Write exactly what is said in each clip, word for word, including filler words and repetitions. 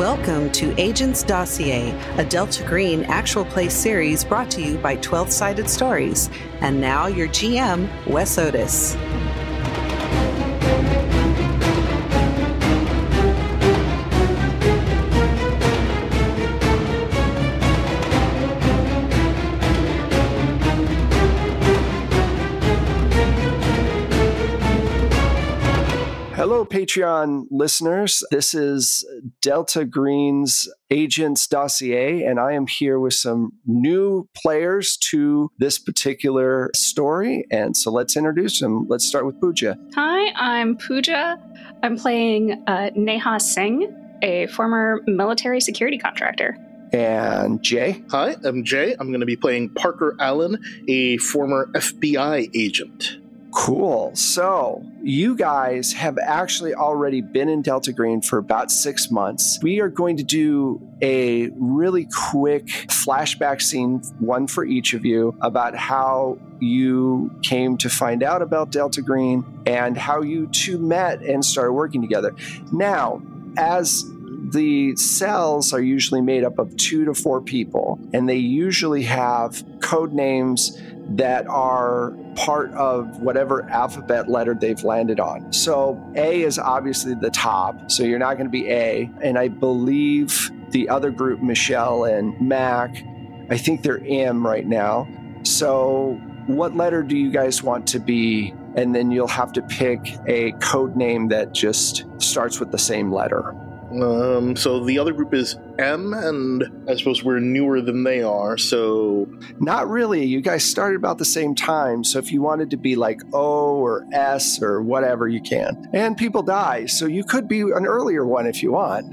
Welcome to Agents Dossier, a Delta Green actual play series brought to you by twelve Sided Stories. And now your G M, Wes Otis. Hello, Patreon listeners. This is Delta Green's Agents Dossier, and I am here with some new players to this particular story. And so let's introduce them. Let's start with Pooja. Hi, I'm Pooja. I'm playing uh, Neha Singh, a former military security contractor. And Jay. Hi, I'm Jay. I'm going to be playing Parker Allen, a former F B I agent. Cool. So you guys have actually already been in Delta Green for about six months. We are going to do a really quick flashback scene, one for each of you, about how you came to find out about Delta Green and how you two met and started working together. Now, as the cells are usually made up of two to four people, and they usually have code names that are part of whatever alphabet letter they've landed on. So A is obviously the top, so you're not going to be A. And I believe the other group, Michelle and Mac, I think they're M right now. So what letter do you guys want to be? And then you'll have to pick a code name that just starts with the same letter. Um, so the other group is M, and I suppose we're newer than they are, so... Not really. You guys started about the same time, so if you wanted to be like O or S or whatever, you can. And people die, so you could be an earlier one if you want.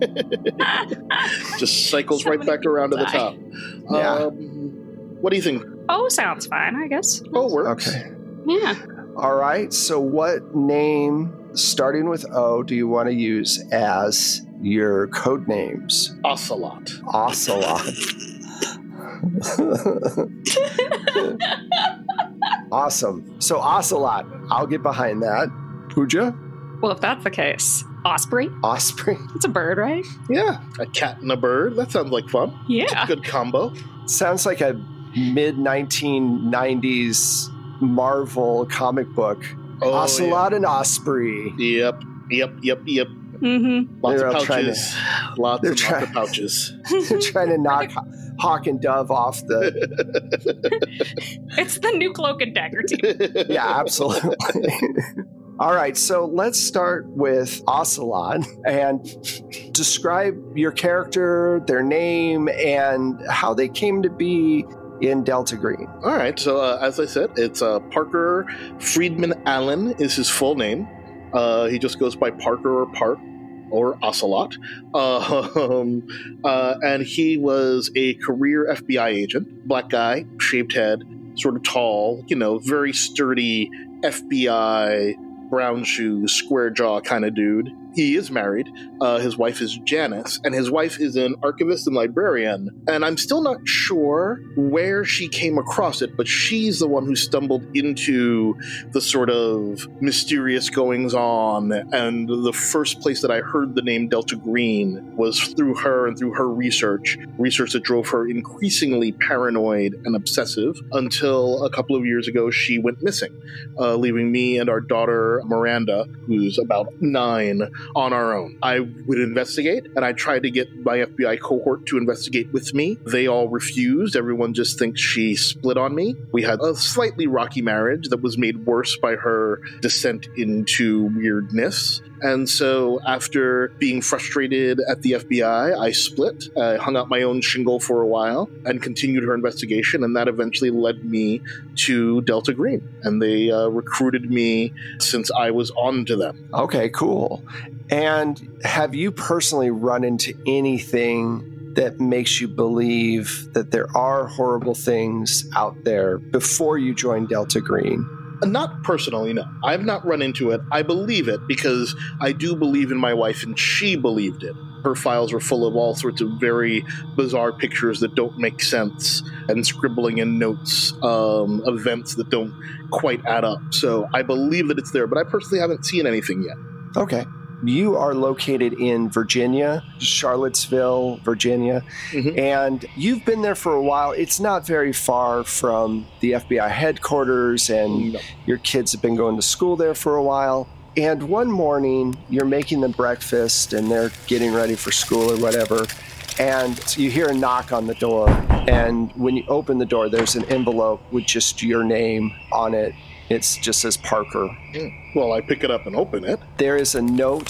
Just cycles right back around to the top. Yeah. Um, what do you think? Oh, sounds fine, I guess. Oh, works. Okay. Yeah. All right, so what name, starting with O, do you want to use as your code names? Ocelot. Ocelot. Awesome. So Ocelot, I'll get behind that. Pooja? Well, if that's the case, Osprey? Osprey? It's a bird, right? Yeah, a cat and a bird. That sounds like fun. Yeah. Good combo. Sounds like a mid nineteen nineties Marvel comic book. Oh, Ocelot yeah. and Osprey. Yep, yep, yep, yep. Mm-hmm. Lots They're of all trying pouches. Lots they're and try- lots of pouches. They're trying to knock Hawk and Dove off the... It's the new Cloak and Dagger team. Yeah, absolutely. All right, so let's start with Ocelot and describe your character, their name, and how they came to be in Delta Green. All right, so uh, as I said, it's uh, Parker Friedman Allen is his full name. Uh, he just goes by Parker or Park or Ocelot. Uh, um, uh, and he was a career F B I agent, black guy, shaved head, sort of tall, you know, very sturdy F B I, brown shoes, square jaw kind of dude. He is married. Uh, his wife is Janice, and his wife is an archivist and librarian. And I'm still not sure where she came across it, but she's the one who stumbled into the sort of mysterious goings-on. And the first place that I heard the name Delta Green was through her and through her research, research that drove her increasingly paranoid and obsessive until a couple of years ago she went missing, uh, leaving me and our daughter Miranda, who's about nine, on our own. I would investigate, and I tried to get my F B I cohort to investigate with me. They all refused. Everyone just thinks she split on me. We had a slightly rocky marriage that was made worse by her descent into weirdness. And so after being frustrated at the F B I, I split. I hung out my own shingle for a while and continued her investigation, and that eventually led me to Delta Green. And they uh, recruited me since I was on to them. Okay, cool. And have you personally run into anything that makes you believe that there are horrible things out there before you joined Delta Green? Not personally, no. I've not run into it. I believe it because I do believe in my wife, and she believed it. Her files were full of all sorts of very bizarre pictures that don't make sense and scribbling in notes, um, events that don't quite add up. So I believe that it's there, but I personally haven't seen anything yet. Okay. you are located in Virginia, Charlottesville, Virginia, mm-hmm. and you've been there for a while. It's not very far from the F B I headquarters, and no. your kids have been going to school there for a while. And one morning, you're making them breakfast, and they're getting ready for school or whatever, and you hear a knock on the door, and when you open the door, there's an envelope with just your name on it. It just says Parker. Well, I pick it up and open it. There is a note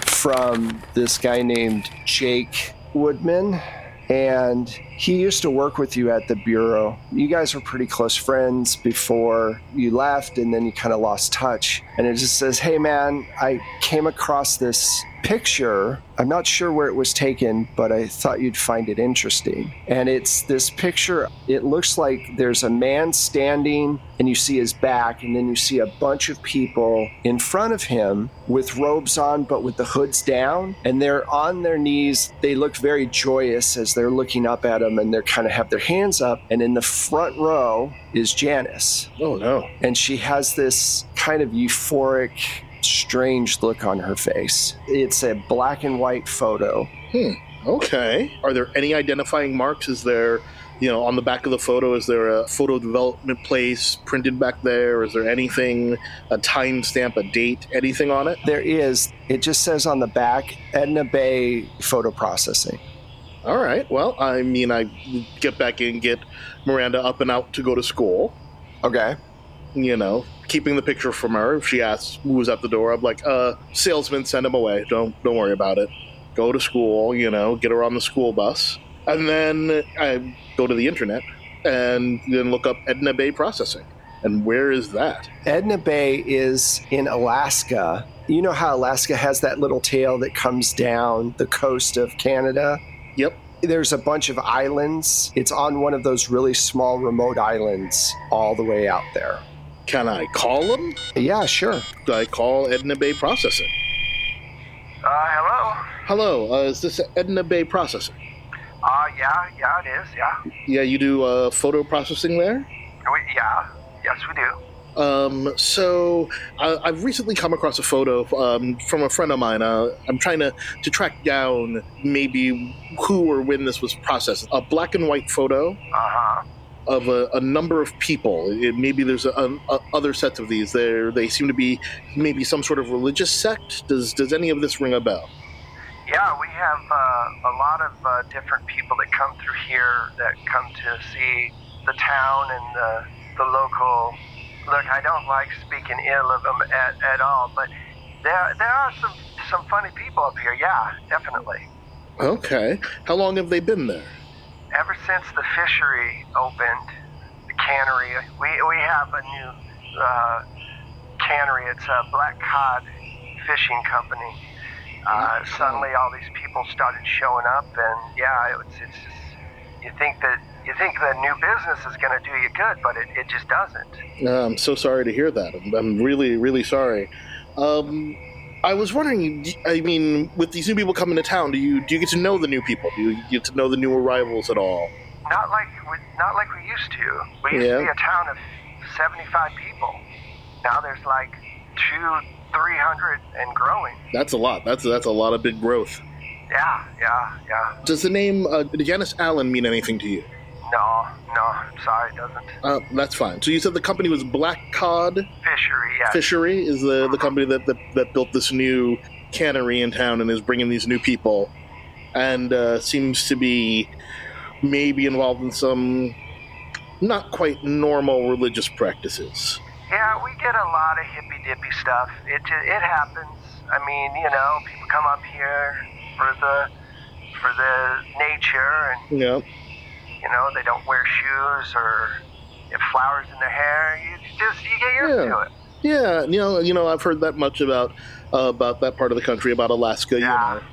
from this guy named Jake Woodman, and he used to work with you at the Bureau. You guys were pretty close friends before you left, and then you kind of lost touch. And it just says, hey, man, I came across this picture. I'm not sure where it was taken, but I thought you'd find it interesting. And it's this picture. It looks like there's a man standing and you see his back, and then you see a bunch of people in front of him with robes on, but with the hoods down, and they're on their knees. They look very joyous as they're looking up at him, and they kind of have their hands up. And in the front row is Janice. Oh, no. And she has this kind of euphoric, strange look on her face. It's a black and white photo. Hmm. Okay. Are there any identifying marks? Is there, you know, on the back of the photo, is there a photo development place printed back there? Is there anything, a timestamp, a date, anything on it? There is. It just says on the back, Edna Bay Photo Processing. All right. Well, I mean, I get back in, get Miranda up and out to go to school. Okay. You know, keeping the picture from her. If she asks who was at the door, I'm like, uh, salesman, send him away. Don't don't worry about it. Go to school, you know, get her on the school bus. And then I go to the internet and then look up Edna Bay Processing. And where is that? Edna Bay is in Alaska. You know how Alaska has that little tail that comes down the coast of Canada? Yep. There's a bunch of islands. It's on one of those really small remote islands all the way out there. Can I call them? Yeah, sure. I call Edna Bay Processing. Uh, hello? Hello, uh, is this Edna Bay Processing? Uh, yeah, yeah, it is, yeah. Yeah, you do uh, photo processing there? We, yeah, yes, we do. Um, so I, I've recently come across a photo um, from a friend of mine. Uh, I'm trying to, to track down maybe who or when this was processed. A black and white photo. Uh-huh. Of a, a number of people. It, maybe there's a, a, other sets of these. They're, they seem to be maybe some sort of religious sect. Does does any of this ring a bell? Yeah, we have uh, a lot of uh, different people that come through here that come to see the town and the, the local. Look, I don't like speaking ill of them at, at all, but there there are some, some funny people up here, yeah, definitely. Okay. How long have they been there? Ever since the fishery opened, the cannery, we we have a new uh, cannery. It's a black cod fishing company. Uh, suddenly, all these people started showing up, and yeah, it's it's just you think that you think the new business is going to do you good, but it, it just doesn't. Uh, I'm so sorry to hear that. I'm, I'm really really sorry. Um, I was wondering, I mean, with these new people coming to town, do you do you get to know the new people? Do you get to know the new arrivals at all? Not like we, not like we used to. We used yeah. to be a town of seventy-five people. Now there's like two, three hundred and growing. That's a lot. That's that's a lot of big growth. Yeah, yeah, yeah. Does the name uh, Janice Allen mean anything to you? No, no, I'm sorry, it doesn't. Uh, that's fine. So you said the company was Black Cod Fishery, yeah. Fishery is the, the company that, that that built this new cannery in town and is bringing these new people, and uh, seems to be maybe involved in some not quite normal religious practices. Yeah, we get a lot of hippy-dippy stuff. It it happens. I mean, you know, people come up here for the for the nature, and yeah. you know, they don't wear shoes or have flowers in their hair. You just you get used yeah. to it. Yeah, you know, you know, I've heard that much about uh, about that part of the country, about Alaska. Yeah. You know,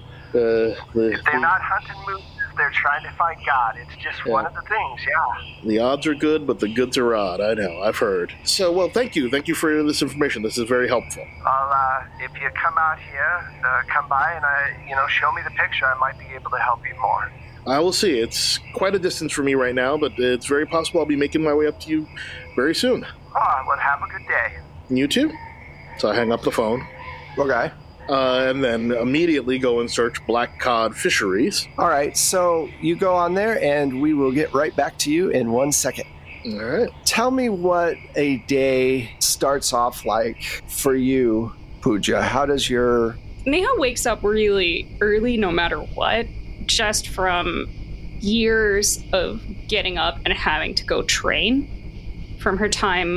uh, the, if they're not hunting mooses, they're trying to find God. It's just yeah. one of the things. Yeah. The odds are good, but the goods are odd. I know. I've heard. So, well, thank you, thank you for this information. This is very helpful. I'll, uh, if you come out here, uh, come by and I, you know, show me the picture. I might be able to help you more. I will see. It's quite a distance for me right now, but it's very possible I'll be making my way up to you very soon. Oh, well, have a good day. You too. So I hang up the phone. Okay. uh, and then immediately go and search black cod fisheries. All right, so you go on there, and we will get right back to you in one second. All right. Tell me what a day starts off like for you, Pooja. How does your... Neha wakes up really early no matter what, just from years of getting up and having to go train from her time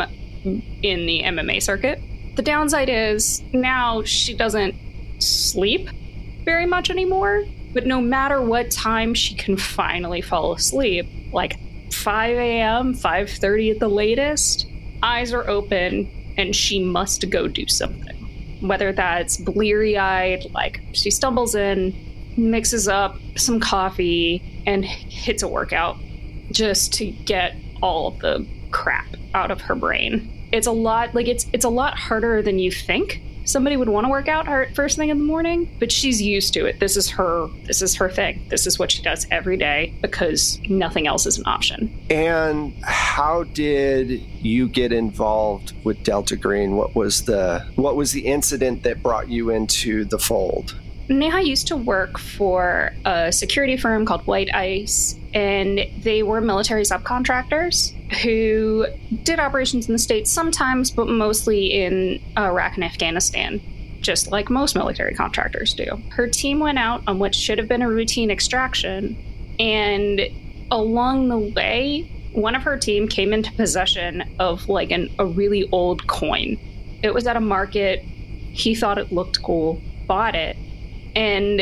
in the M M A circuit. The downside is now she doesn't sleep very much anymore, but no matter what time she can finally fall asleep, like five a.m., five thirty at the latest, eyes are open and she must go do something. Whether that's bleary-eyed, like she stumbles in, mixes up some coffee, and hits a workout just to get all of the crap out of her brain. It's a lot, like it's it's a lot harder than you think somebody would want to work out her first thing in the morning, but she's used to it. This is her this is her thing. This is what she does every day because nothing else is an option. And how did you get involved with Delta Green? What was the what was the incident that brought you into the fold? Neha used to work for a security firm called White Ice, and they were military subcontractors who did operations in the States sometimes, but mostly in Iraq and Afghanistan, just like most military contractors do. Her team went out on what should have been a routine extraction, and along the way, one of her team came into possession of like an, a really old coin. It was at a market. He thought it looked cool, bought it, and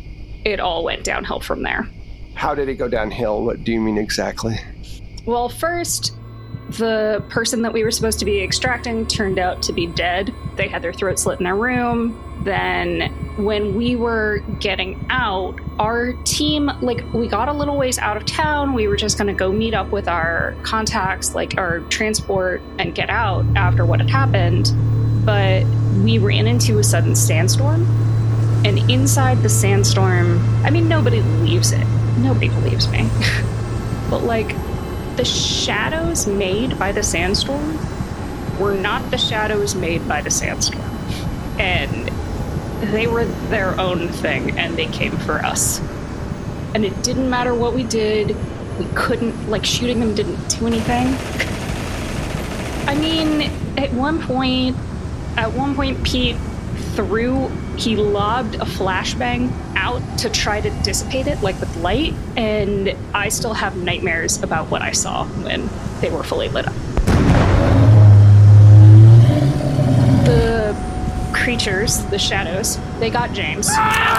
it all went downhill from there. How did it go downhill? What do you mean exactly? Well, first, the person that we were supposed to be extracting turned out to be dead. They had their throat slit in their room. Then when we were getting out, our team, like, we got a little ways out of town. We were just going to go meet up with our contacts, like our transport, and get out after what had happened. But we ran into a sudden sandstorm. And inside the sandstorm, I mean, nobody believes it. Nobody believes me. But, like, the shadows made by the sandstorm were not the shadows made by the sandstorm. And they were their own thing, and they came for us. And it didn't matter what we did. We couldn't, like, shooting them didn't do anything. I mean, at one point, at one point, Pete threw, he lobbed a flashbang out to try to dissipate it, like with light, and I still have nightmares about what I saw when they were fully lit up. The creatures, the shadows, they got James,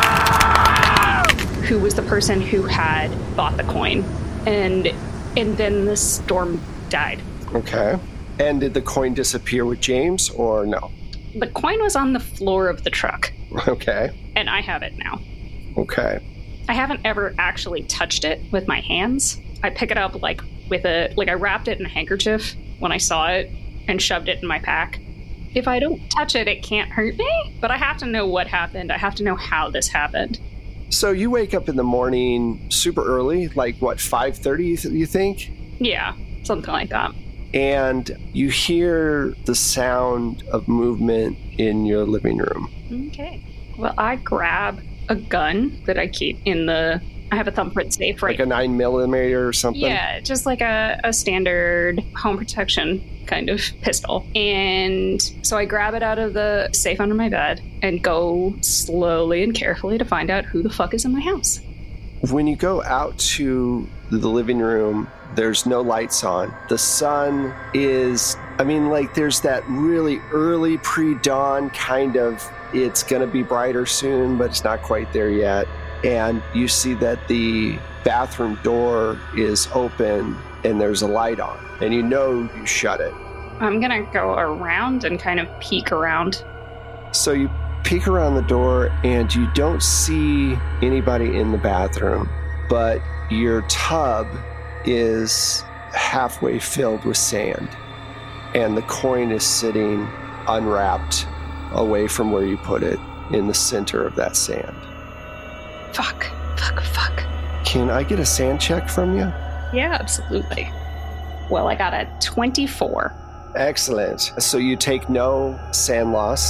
who was the person who had bought the coin, and and then the storm died. Okay. And did the coin disappear with James, or no? The coin was on the floor of the truck. Okay. And I have it now. Okay. I haven't ever actually touched it with my hands. I pick it up like with a, like I wrapped it in a handkerchief when I saw it and shoved it in my pack. If I don't touch it, it can't hurt me, but I have to know what happened. I have to know how this happened. So you wake up in the morning super early, like what, five thirty you, th- you think? Yeah, something like that. And you hear the sound of movement in your living room. Okay. Well, I grab a gun that I keep in the... I have a thumbprint safe, right? Like a nine millimeter or something? Yeah, just like a, a standard home protection kind of pistol. And so I grab it out of the safe under my bed and go slowly and carefully to find out who the fuck is in my house. When you go out to the living room, there's no lights on. The sun is, I mean, like there's that really early pre-dawn kind of, it's going to be brighter soon, but it's not quite there yet. And you see that the bathroom door is open and there's a light on, and you know you shut it. I'm going to go around and kind of peek around. So you peek around the door and you don't see anybody in the bathroom, but your tub is halfway filled with sand, and the coin is sitting unwrapped away from where you put it in the center of that sand. Fuck, fuck, fuck. Can I get a sand check from you? Yeah, absolutely. Well, I got a twenty-four. Excellent. So you take no sand loss.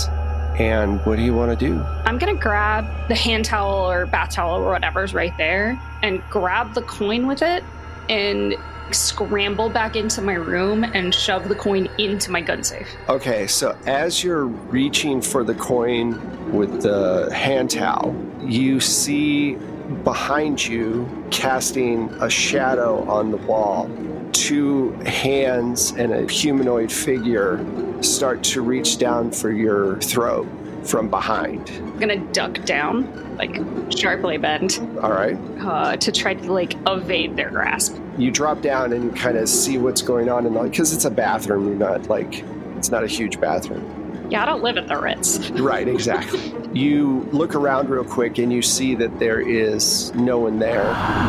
And what do you want to do? I'm going to grab the hand towel or bath towel or whatever's right there and grab the coin with it and scramble back into my room and shove the coin into my gun safe. Okay, so as you're reaching for the coin with the hand towel, you see behind you, casting a shadow on the wall, two hands and a humanoid figure start to reach down for your throat from behind. I'm gonna duck down, like sharply bent. All right. Uh, to try to like evade their grasp. You drop down and you kind of see what's going on, and because it's a bathroom, you're not like, it's not a huge bathroom. Yeah, I don't live at the Ritz. Right, exactly. You look around real quick and you see that there is no one there.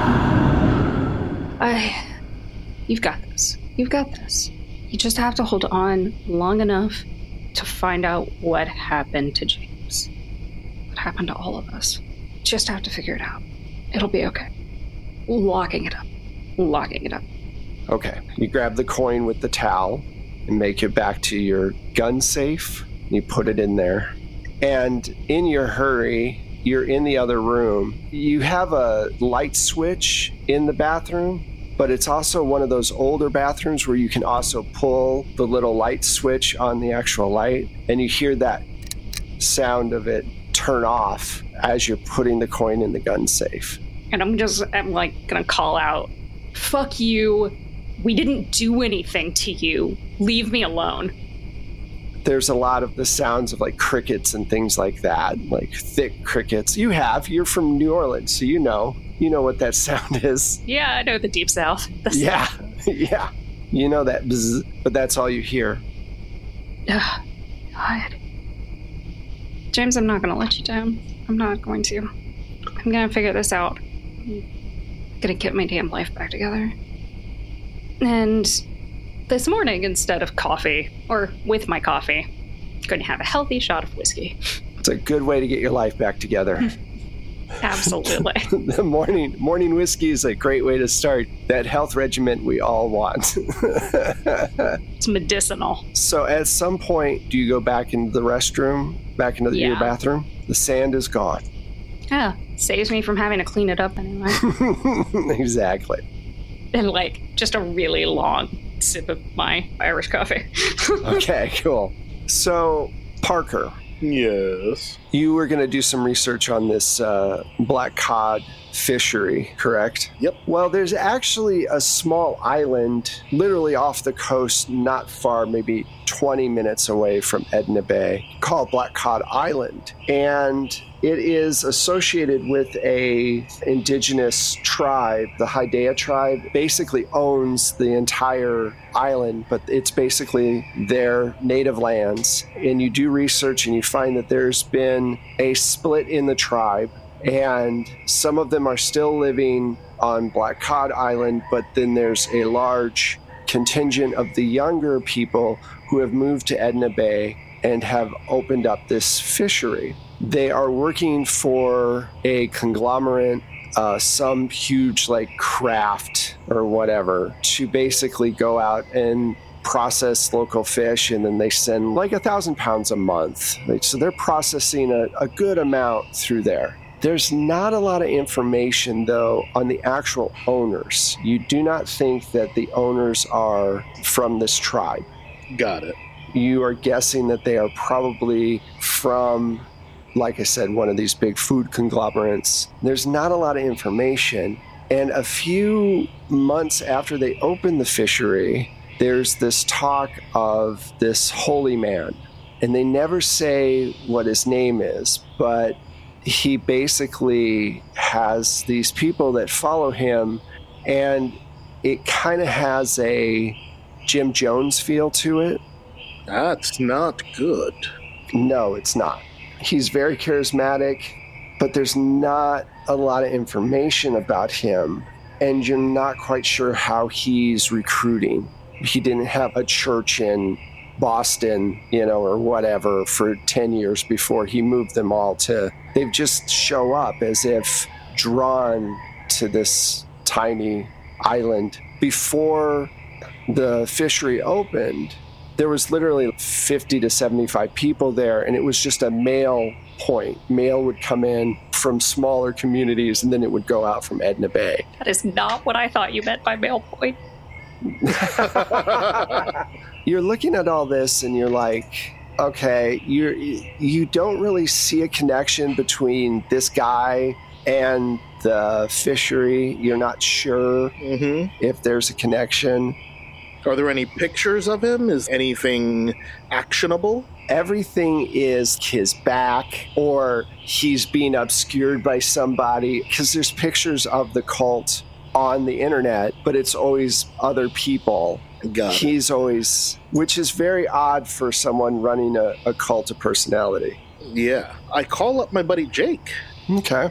I, you've got this. You've got this. You just have to hold on long enough to find out what happened to James. What happened to all of us. Just have to figure it out. It'll be okay. Locking it up. Locking it up. Okay. You grab the coin with the towel and make it back to your gun safe. You put it in there. And in your hurry, you're in the other room. You have a light switch in the bathroom, but it's also one of those older bathrooms where you can also pull the little light switch on the actual light, and you hear that sound of it turn off as you're putting the coin in the gun safe. And I'm just, I'm like gonna call out, fuck you. We didn't do anything to you. Leave me alone. There's a lot of the sounds of like crickets and things like that, like thick crickets. You have, you're from New Orleans, so you know. You know what that sound is. Yeah, I know the Deep South. The yeah, yeah. You know that bzz, but that's all you hear. Ugh, God. James, I'm not going to let you down. I'm not going to. I'm going to figure this out. I'm going to get my damn life back together. And this morning, instead of coffee, or with my coffee, I'm going to have a healthy shot of whiskey. It's a good way to get your life back together. Absolutely. The morning morning whiskey is a great way to start that health regimen we all want. It's medicinal. So at some point, do you go back into the restroom, back into the, yeah. your bathroom? The sand is gone. Yeah, saves me from having to clean it up anyway. Exactly. And like just a really long sip of my Irish coffee. Okay, cool. So, Parker. Yes. You were going to do some research on this uh, black cod fishery, correct? Yep. Well, there's actually a small island literally off the coast, not far, maybe twenty minutes away from Edna Bay, called Black Cod Island. And it is associated with a indigenous tribe. The Haidea tribe basically owns the entire island, but it's basically their native lands. And you do research and you find that there's been a split in the tribe, and some of them are still living on Black Cod Island, but then there's a large contingent of the younger people who have moved to Edna Bay and have opened up this fishery. They are working for a conglomerate, uh, some huge like craft or whatever, to basically go out and process local fish, and then they send like a thousand pounds a month. So they're processing a, a good amount through there. There's not a lot of information, though, on the actual owners. You do not think that the owners are from this tribe. Got it. You are guessing that they are probably from, like I said, one of these big food conglomerates. There's not a lot of information. And a few months after they opened the fishery, there's this talk of this holy man. And they never say what his name is, but he basically has these people that follow him, and it kind of has a Jim Jones feel to it. That's not good. No, it's not. He's very charismatic, but there's not a lot of information about him, and you're not quite sure how he's recruiting. He didn't have a church in Boston, you know, or whatever for ten years before he moved them all to, they just show up as if drawn to this tiny island. Before the fishery opened, there was literally fifty to seventy-five people there, and it was just a mail point. Mail would come in from smaller communities, and then it would go out from Edna Bay. That is not what I thought you meant by mail point. You're looking at all this, and you're like, okay, you're, you don't really see a connection between this guy and the fishery. You're not sure Mm-hmm. if there's a connection. Are there any pictures of him? Is anything actionable? Everything is his back, or he's being obscured by somebody, because there's pictures of the cult on the internet, but it's always other people. Got it. He's always, which is very odd for someone running a, a cult of personality. Yeah. I call up my buddy Jake. Okay.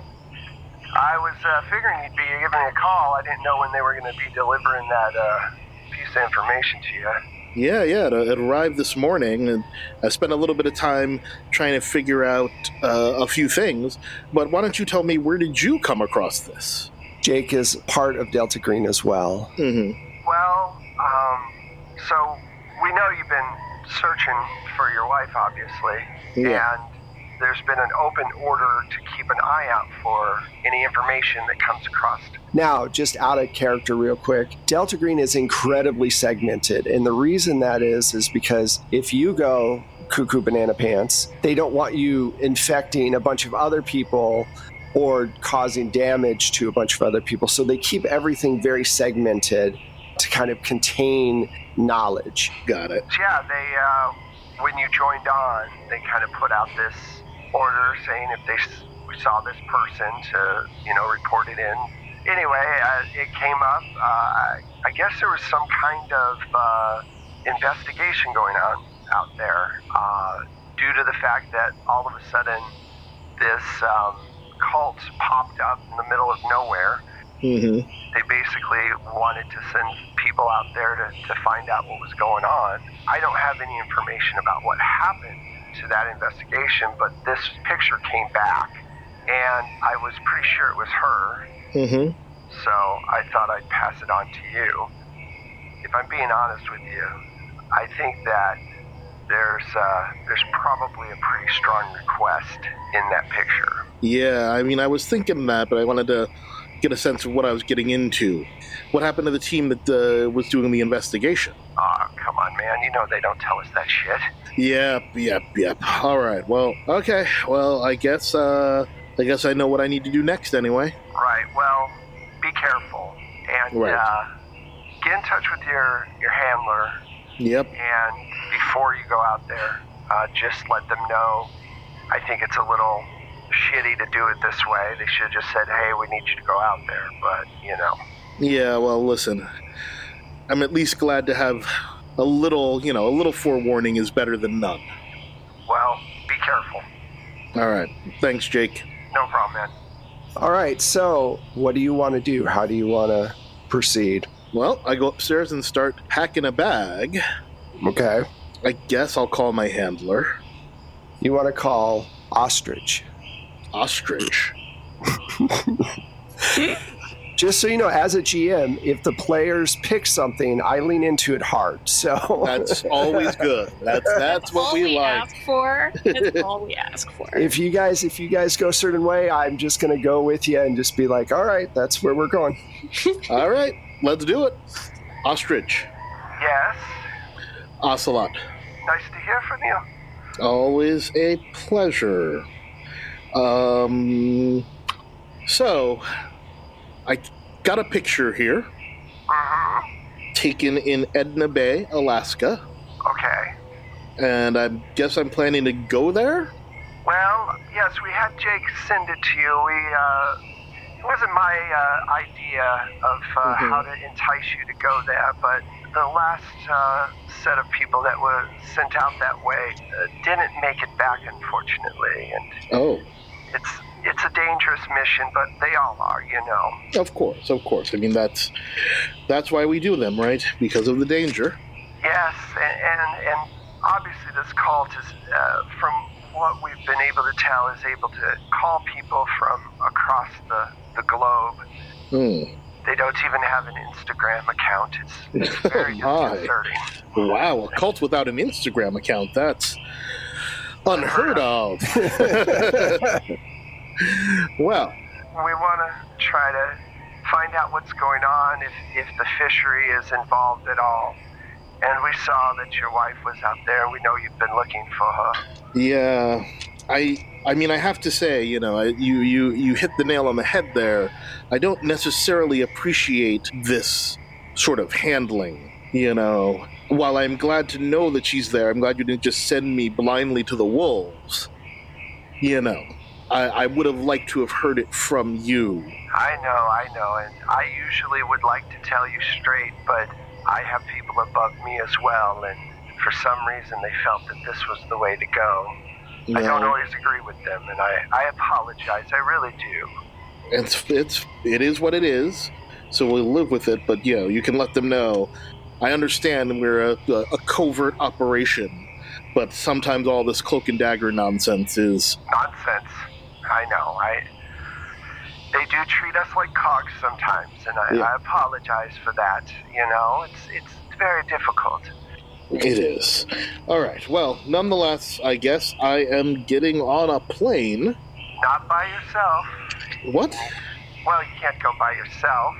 I was uh, figuring you'd be giving me a call. I didn't know when they were going to be delivering that uh, piece of information to you. Yeah, yeah, it, it arrived this morning, and I spent a little bit of time trying to figure out uh, a few things. But why don't you tell me, where did you come across this? Jake is part of Delta Green as well. Mm-hmm. Well, um, so we know you've been searching for your wife, obviously. Yeah. And there's been an open order to keep an eye out for any information that comes across. Now, just out of character real quick, Delta Green is incredibly segmented. And the reason that is, is because if you go cuckoo banana pants, they don't want you infecting a bunch of other people or causing damage to a bunch of other people. So they keep everything very segmented to kind of contain knowledge. Got it. Yeah, they, uh, when you joined on, they kind of put out this order saying if they s- we saw this person to, you know, report it in. Anyway, uh, it came up. Uh, I guess there was some kind of uh, investigation going on out there uh, due to the fact that all of a sudden this um, cult popped up in the middle of nowhere. Mm-hmm. They basically wanted to send people out there to, to find out what was going on. I don't have any information about what happened to that investigation, but this picture came back, and I was pretty sure it was her. Mm-hmm. So I thought I'd pass it on to you. If I'm being honest with you, I think that there's uh, there's probably a pretty strong request in that picture. Yeah, I mean, I was thinking that, but I wanted to get a sense of what I was getting into. What happened to the team that uh, was doing the investigation? Aw, oh, come on, man. You know they don't tell us that shit. Yep, yep, yep. All right. Well, okay. Well, I guess uh, I guess I know what I need to do next anyway. Right. Well, be careful and Right. uh, get in touch with your your handler. Yep. And before you go out there, uh, just let them know. I think it's a little shitty to do it this way. They should have just said, "Hey, we need you to go out there." But you know. Yeah. Well, listen. I'm at least glad to have a little, you know, a little forewarning is better than none. Well, be careful. All right. Thanks, Jake. No problem, man. All right, so what do you want to do? How do you want to proceed? Well, I go upstairs and start packing a bag. Okay. I guess I'll call my handler. You want to call Ostrich. Ostrich. Just so you know, as a G M, if the players pick something, I lean into it hard. So That's always good. That's that's what all we, we like. ask for. That's all we ask for. if you guys if you guys go a certain way, I'm just gonna go with you and just be like, all right, that's where we're going. All right, let's do it. Ostrich. Yes. Ocelot. Nice to hear from you. Always a pleasure. Um, so, I got a picture here, Mm-hmm. taken in Edna Bay, Alaska, Okay. and I guess I'm planning to go there? Well, yes, we had Jake send it to you. We, uh, it wasn't my uh, idea of uh, Mhm. how to entice you to go there, but the last uh, set of people that were sent out that way uh, didn't make it back, unfortunately. And Oh, it's it's a dangerous mission, but they all are, you know. of course, of course. I mean, that's that's why we do them, right? Because of the danger. Yes, and and, and obviously this cult is, uh, from what we've been able to tell, is able to call people from across the, the globe. Hmm. They don't even have an Instagram account. It's, it's very Oh, my. disconcerting. Wow, a cult without an Instagram account. That's unheard of. Well, We want to try to find out what's going on, if, if the fishery is involved at all. And we saw that your wife was out there. We know you've been looking for her. yeah, I I mean, I have to say, you know, I- you, you, you hit the nail on the head there. I don't necessarily appreciate this sort of handling, you know. While I'm glad to know that she's there, I'm glad you didn't just send me blindly to the wolves. You know, I, I would have liked to have heard it from you. I know, I know, and I usually would like to tell you straight, but I have people above me as well, and for some reason they felt that this was the way to go. I don't No. always agree with them, and I, I apologize, I really do. It's it's it is what it is, so we'll live with it. But you know, you can let them know. I understand we're a, a, a covert operation, but sometimes all this cloak and dagger nonsense is Nonsense. I know, I... They do treat us like cogs sometimes, and I, Yeah. I apologize for that, you know? It's, it's very difficult. it is. All right. Well, nonetheless, I guess I am getting on a plane. Not by yourself. What? Well, you can't go by yourself,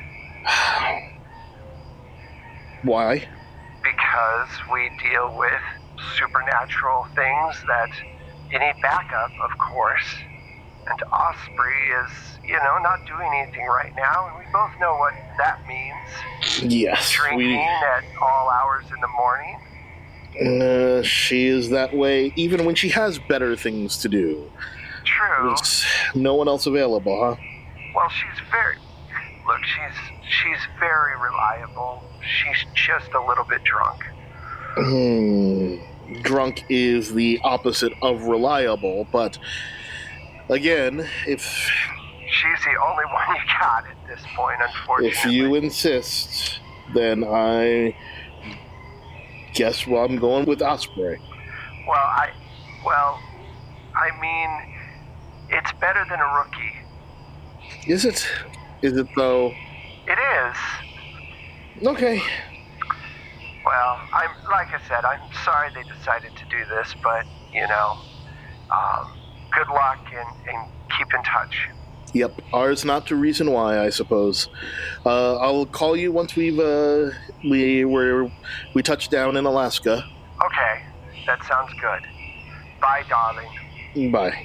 Why? because we deal with supernatural things that you need backup, of course. And Osprey is, you know, not doing anything right now, and we both know what that means. Yes. Drinking We. at all hours in the morning. Uh, she is that way, even when she has better things to do. True. There's no one else available, huh? Well, she's very... Look, she's she's very reliable. She's just a little bit drunk. Hmm. Drunk is the opposite of reliable, but again, if She's the only one you got at this point, unfortunately. if you insist, then I guess well I'm going with Osprey. Well, I... Well, I mean, it's better than a rookie. Is it? Is it though? It is. Okay. Well, I'm like I said, I'm sorry they decided to do this, but, you know, um, good luck and, and keep in touch. Yep. Ours not to reason why, I suppose. Uh, I'll call you once we've uh, we were we touch down in Alaska. Okay, that sounds good. Bye, darling. Bye.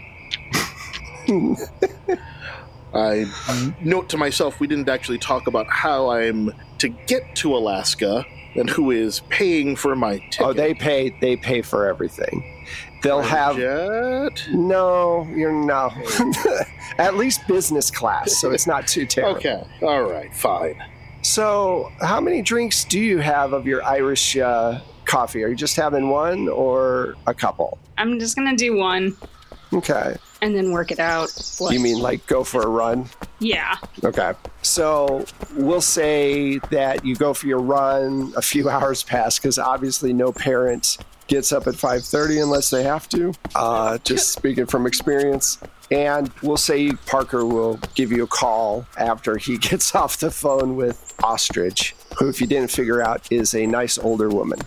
I note to myself we didn't actually talk about how I'm to get to Alaska and who is paying for my ticket. Oh, they pay. They pay for everything. They'll have. Jet? No, you're no. At least business class, so it's not too terrible. Okay. All right. Fine. So, how many drinks do you have of your Irish uh, coffee? Are you just having one or a couple? I'm just gonna do one Okay. and then work it out. What- You mean like go for a run? Yeah. Okay. So we'll say that you go for your run, a few hours pass, because obviously no parent gets up at five thirty unless they have to, uh, just speaking from experience. And we'll say Parker will give you a call after he gets off the phone with Ostrich, who, if you didn't figure out, is a nice older woman.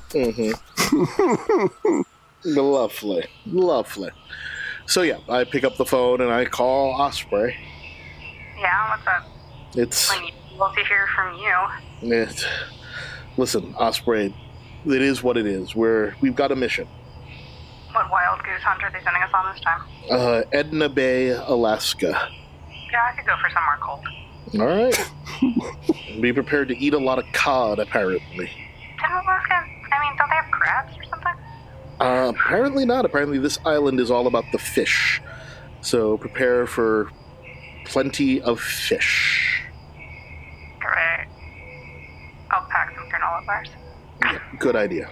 Mm-hmm. Lovely. Lovely. So yeah, I pick up the phone and I call Osprey. Yeah, what's up? It's When you love to hear from you. it. Listen, Osprey, it is what it is. We're we've got a mission. What wild goose hunt are they sending us on this time? Uh, Edna Bay, Alaska. Yeah, I could go for somewhere cold. All right. Be prepared to eat a lot of cod, apparently. Didn't Alaska? I mean, don't they have crabs or something? Uh, apparently not. Apparently this island is all about the fish. So prepare for plenty of fish. Great. I'll pack some granola bars. Yeah, good idea.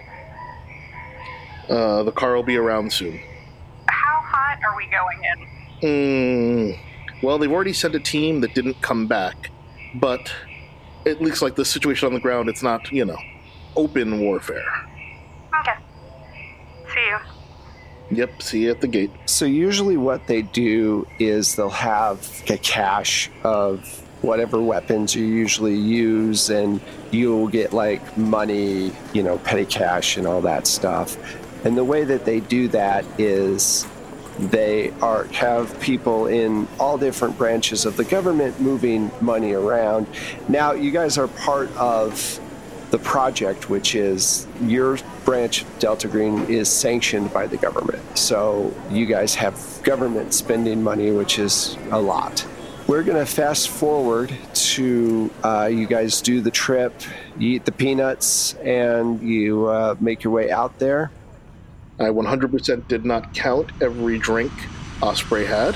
Uh, the car will be around soon. How hot are we going in? Mm, well, they've already sent a team that didn't come back, but it looks like the situation on the ground, it's not, you know, open warfare. Okay. See you. Yep, see you at the gate. So usually what they do is they'll have a cache of whatever weapons you usually use, and you'll get like money, you know, petty cash and all that stuff. And the way that they do that is they are have people in all different branches of the government moving money around. Now, you guys are part of the project, which is your branch, Delta Green, is sanctioned by the government. So you guys have government spending money, which is a lot. We're going to fast forward to uh, you guys do the trip, you eat the peanuts, and you uh, make your way out there. I one hundred percent did not count every drink Osprey had.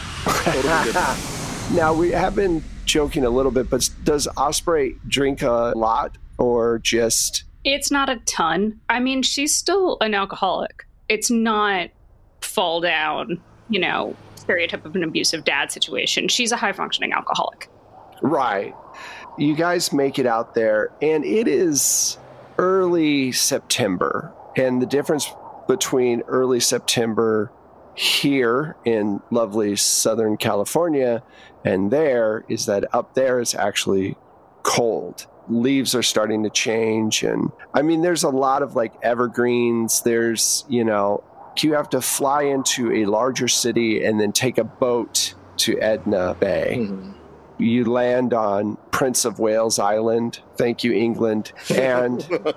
Totally Now, we have been joking a little bit, but does Osprey drink a lot or just... It's not a ton. I mean, she's still an alcoholic. It's not fall down, you know, stereotype of an abusive dad situation. She's a high-functioning alcoholic. Right. You guys make it out there, and it is early September, and the difference between early September here in lovely Southern California and there is that up there is actually cold. Leaves are starting to change. And I mean, there's a lot of like evergreens. There's, you know, you have to fly into a larger city and then take a boat to Edna Bay. Mm-hmm. You land on Prince of Wales Island. Thank you, England. And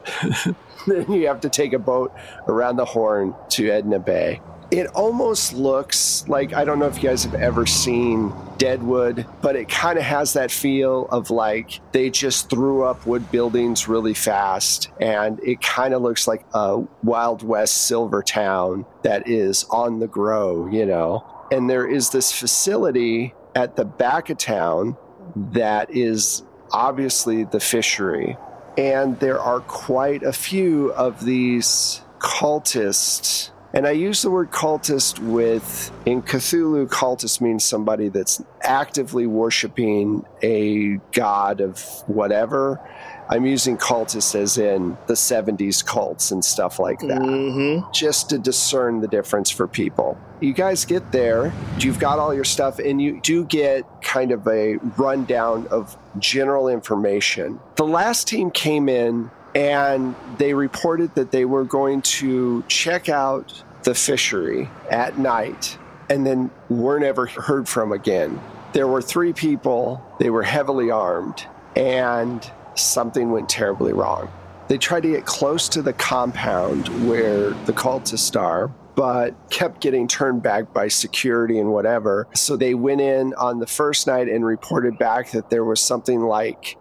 then you have to take a boat around the Horn to Edna Bay. It almost looks like, I don't know if you guys have ever seen Deadwood, but it kind of has that feel of like they just threw up wood buildings really fast. And it kind of looks like a Wild West silver town that is on the grow, you know. And there is this facility at the back of town that is obviously the fishery. And there are quite a few of these cultists. And I use the word cultist with, in Cthulhu, cultist means somebody that's actively worshiping a god of whatever. I'm using cultists as in the seventies cults and stuff like that, mm-hmm. just to discern the difference for people. You guys get there, you've got all your stuff, and you do get kind of a rundown of general information. The last team came in and they reported that they were going to check out the fishery at night and then were never heard from again. There were three people, they were heavily armed, and something went terribly wrong. They tried to get close to the compound where the cultists are, but kept getting turned back by security and whatever. So they went in on the first night and reported back that there was something like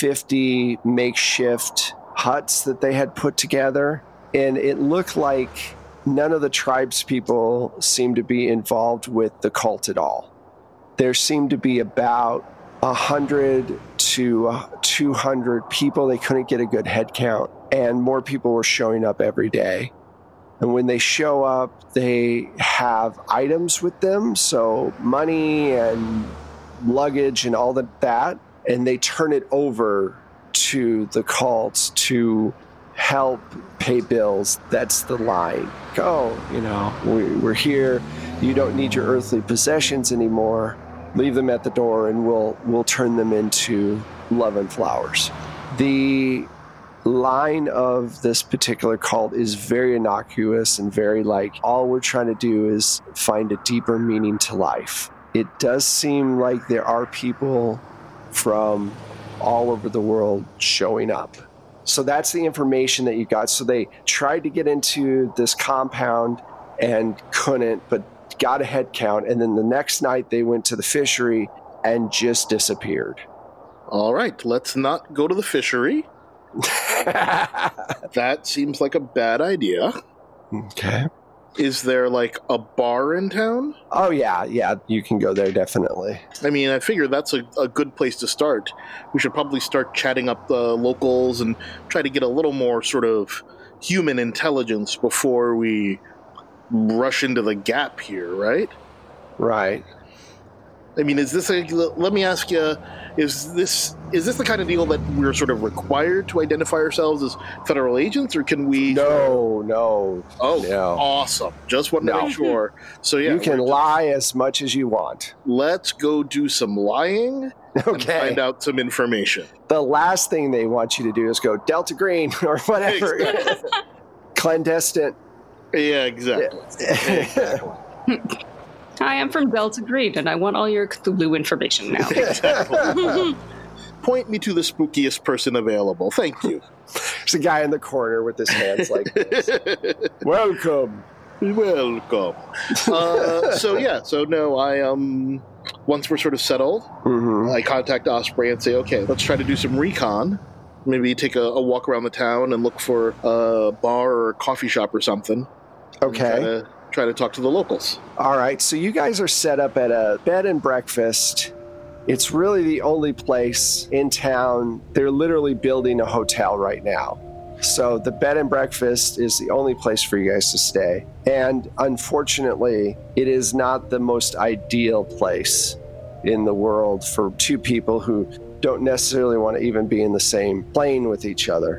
fifty makeshift huts that they had put together. And it looked like none of the tribes people seemed to be involved with the cult at all. There seemed to be about one hundred to two hundred people. They couldn't get a good head count, and more people were showing up every day. And when they show up, they have items with them, so money and luggage and all that, that and they turn it over to the cults to help pay bills. That's the line. Go, you know, we, we're here. You don't need your earthly possessions anymore. Leave them at the door, and we'll we'll turn them into love and flowers. The line of this particular cult is very innocuous and very like, all we're trying to do is find a deeper meaning to life. It does seem like there are people from all over the world showing up. So that's the information that you got. So they tried to get into this compound and couldn't, but got a head count. And then the next night they went to the fishery and just disappeared. All right, let's not go to the fishery. That seems like a bad idea. Okay. Is there like a bar in town? Oh, yeah, yeah, you can go there, definitely. I mean, I figure that's a, a good place to start. We should probably start chatting up the locals and try to get a little more sort of human intelligence before we rush into the gap here, right? Right. I mean, is this a, let me ask you, is this is this the kind of deal that we're sort of required to identify ourselves as federal agents, or can we? No, no. Oh, no. Awesome. Just want to no. make sure. So yeah, you can lie as much as you want. Let's go do some lying and Okay. find out some information. The last thing they want you to do is go Delta Green or whatever. Clandestine. Yeah, exactly. exactly. Hi, I'm from Delta Green, and I want all your Cthulhu information now. Exactly. Point me to the spookiest person available. Thank you. There's a guy in the corner with his hands like this. Welcome. Welcome. Uh, so yeah, so no, I um, once we're sort of settled, Mm-hmm. I contact Osprey and say, okay, let's try to do some recon. Maybe take a, a walk around the town and look for a bar or a coffee shop or something. Okay. Try to, try to talk to the locals. All right. So you guys are set up at a bed and breakfast. It's really the only place in town. They're literally building a hotel right now. So the bed and breakfast is the only place for you guys to stay. And unfortunately, it is not the most ideal place in the world for two people who don't necessarily want to even be in the same plane with each other.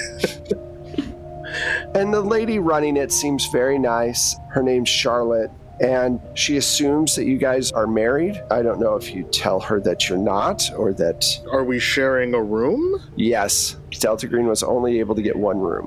And the lady running it seems very nice. Her name's Charlotte. And she assumes that you guys are married. I don't know if you tell her that you're not or that, Are we sharing a room? yes, Delta Green was only able to get one room.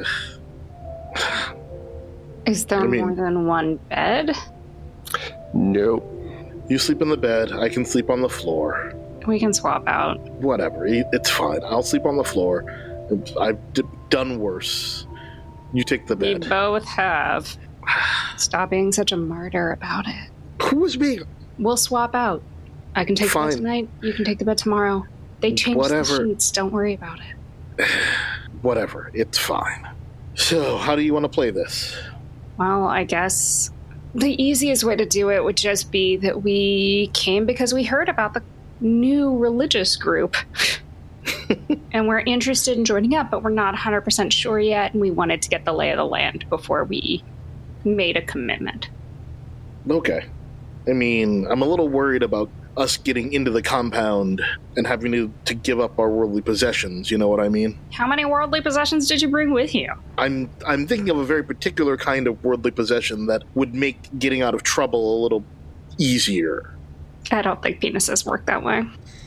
Is there I mean- more than one bed? Nope. You sleep in the bed, I can sleep on the floor. We can swap out. Whatever, it's fine. I'll sleep on the floor. I've d- done worse. You take the We bed. both have. Stop being such a martyr about it. Who was being... We'll swap out. I can take the Fine. bed tonight. You can take the bed tomorrow. They changed Whatever. the sheets. Don't worry about it. Whatever, it's fine. So, how do you want to play this? Well, I guess the easiest way to do it would just be that we came because we heard about the new religious group. And we're interested in joining up, but we're not one hundred percent sure yet, and we wanted to get the lay of the land before we made a commitment. Okay. I mean, I'm a little worried about us getting into the compound and having to, to give up our worldly possessions, you know what I mean? How many worldly possessions did you bring with you? I'm I'm thinking of a very particular kind of worldly possession that would make getting out of trouble a little easier. I don't think penises work that way.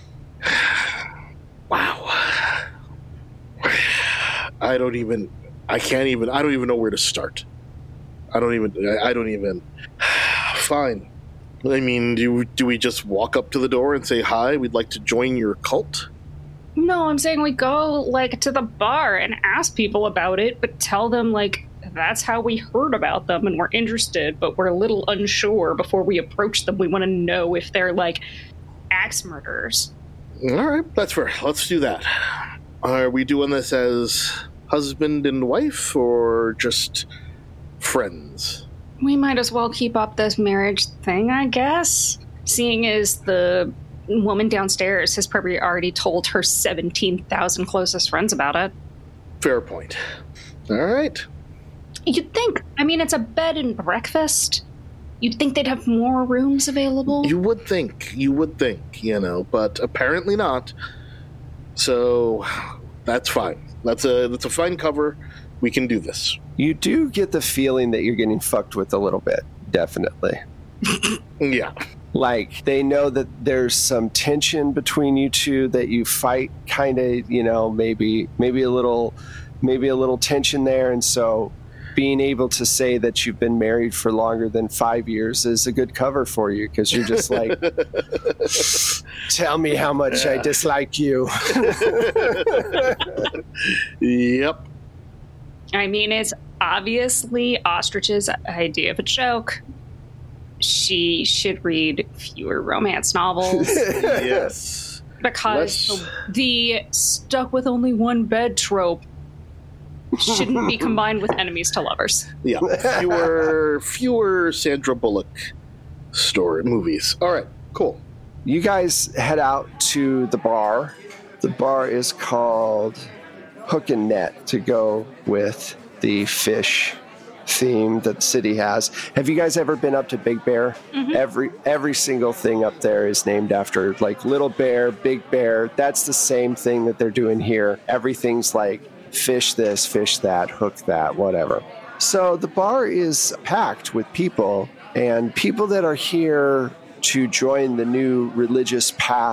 Wow. I don't even I can't even I don't even know where to start. I don't even I don't even Fine. I mean, do do we just walk up to the door and say hi? We'd like to join your cult? No, I'm saying we go, like, to the bar and ask people about it, but tell them, like, that's how we heard about them and we're interested, but we're a little unsure before we approach them. We want to know if they're, like, axe murderers. All right, that's fair. Let's do that. Are we doing this as husband and wife or just friends? We might as well keep up this marriage thing, I guess. Seeing as the woman downstairs has probably already told her seventeen thousand closest friends about it. Fair point. All right. You'd think, I mean, it's a bed and breakfast. You'd think they'd have more rooms available. You would think, you would think, you know, but apparently not. So that's fine. That's a that's a fine cover. We can do this. You do get the feeling that you're getting fucked with a little bit, definitely. Yeah. Like, they know that there's some tension between you two, that you fight kind of, you know, maybe maybe a little maybe a little tension there, and so being able to say that you've been married for longer than five years is a good cover for you, because you're just like, tell me how much I dislike you. Yep. I mean, it's obviously Ostrich's idea of a joke. She should read fewer romance novels Yes. because Let's- the stuck with only one bed trope shouldn't be combined with enemies to lovers. Yeah. Fewer fewer Sandra Bullock story movies. All right. Cool. You guys head out to the bar. The bar is called Hook and Net, to go with the fish theme that the city has. Have you guys ever been up to Big Bear? Mhm. Every every single thing up there is named after, like, Little Bear, Big Bear. That's the same thing that they're doing here. Everything's like fish this, fish that, hook that, whatever. So the bar is packed with people, and people that are here to join the new religious path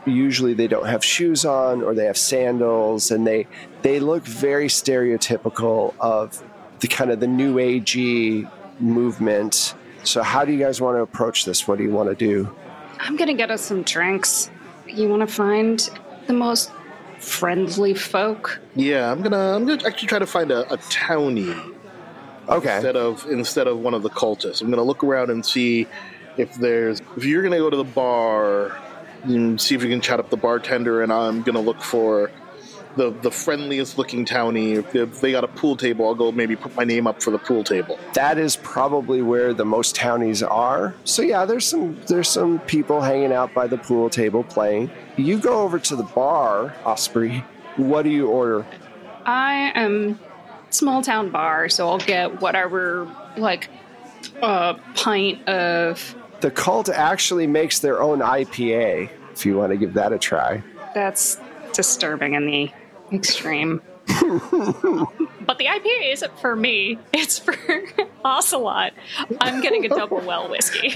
usually they don't have shoes on or they have sandals, and they they look very stereotypical of the kind of the new agey movement. So how do you guys want to approach this? What do you want to do? I'm going to get us some drinks. You want to find the most friendly folk? Yeah, I'm gonna I'm gonna actually try to find a, a townie. Okay. Instead of instead of one of the cultists. I'm gonna look around and see if there's if you're gonna go to the bar, and see if you can chat up the bartender, and I'm gonna look for the the friendliest looking townie. If, if they got a pool table, I'll go maybe put my name up for the pool table. That is probably where the most townies are. So yeah, there's some there's some people hanging out by the pool table playing. You go over to the bar, Osprey. What do you order? I am small town bar, so I'll get whatever, like a pint of. The cult actually makes their own I P A, if you want to give that a try. That's disturbing in the extreme. But the I P A isn't for me. It's for Ocelot. I'm getting a double well whiskey.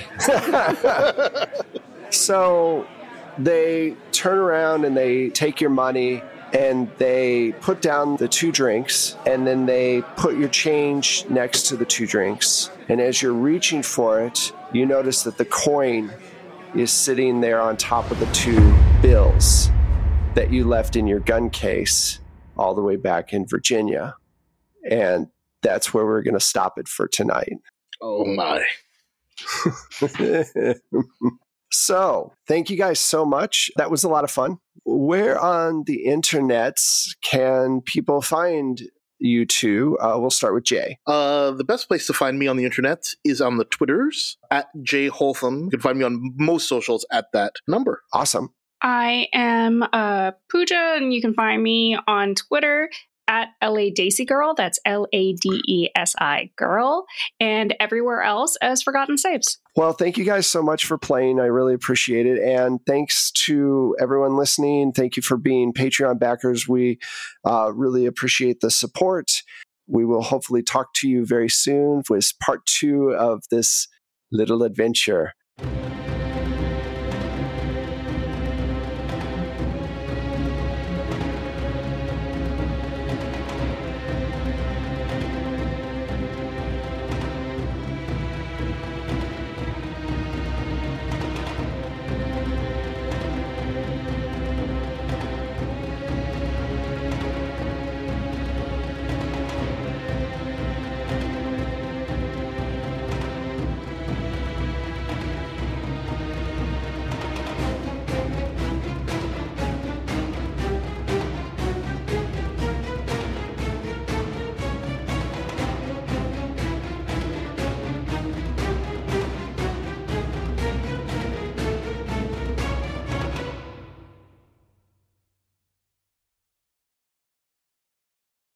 So they turn around and they take your money and they put down the two drinks, and then they put your change next to the two drinks. And as you're reaching for it, you notice that the coin is sitting there on top of the two bills that you left in your gun case all the way back in Virginia. And that's where we're going to stop it for tonight. Oh my. So, thank you guys so much. That was a lot of fun. Where on the internet can people find you two? Uh, we'll start with Jay. Uh, the best place to find me on the internet is on the Twitters, at Jay Holtham. You can find me on most socials at that number. Awesome. I am uh, Pooja, and you can find me on Twitter at L A Desi Girl. That's L A D E S I Girl. And everywhere else as Forgotten Saves. Well, thank you guys so much for playing. I really appreciate it. And thanks to everyone listening. Thank you for being Patreon backers. We uh, really appreciate the support. We will hopefully talk to you very soon with part two of this little adventure.